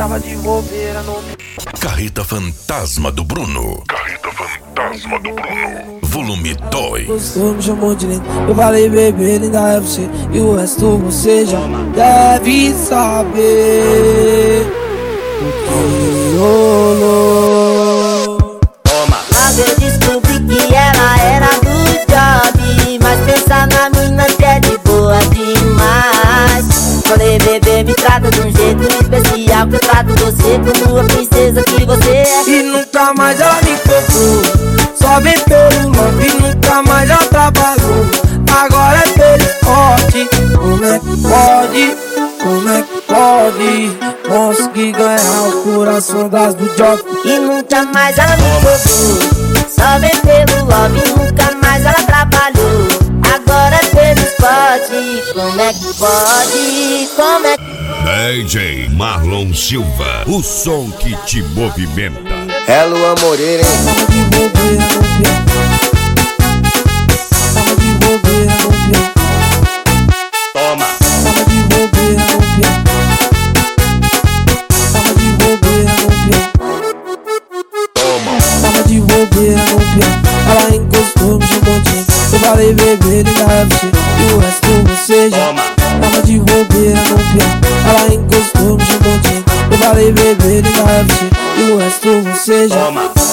tava de bobeira no... Carreta Fantasma do Bruno. Carreta Fantasma do Bruno. Volume 2. Gostou, me chamou de lindo. Eu falei, bebê, linda é você. E o resto você já deve saber. O que rolou. Logo eu descobri que ela era do job, mas pensa na mina que é de boa demais. Falei, bebê, me trata de um jeito especial, que eu trato você como a princesa que você é. E nunca mais ela me comprou, só vem pelo nome. E nunca mais ela trabalhou, agora é pelo esporte. Como é que pode? Como é que pode conseguir ganhar o coração das do job? E nunca mais ela me comprou, só vem pelo lobby. Nunca mais ela trabalhou, agora é pelo esporte. Como é que pode? Como é que... DJ Marlon Silva, o som que te movimenta. É Luan Moreira, hein? Tava de bobeira no pião, tava de bobeira no pião. Toma. Tava de bobeira no pião, tava de bobeira no pião. Toma. Tava de bobeira no pião, ela encostou, me chamou de lindo. Eu falei, bebê, linda é você. E o resto você já Toma. tava de bobeira no pião, ela encostou, me chamou de lindo. Eu falei, bebê, linda é você. E o resto você já Toma.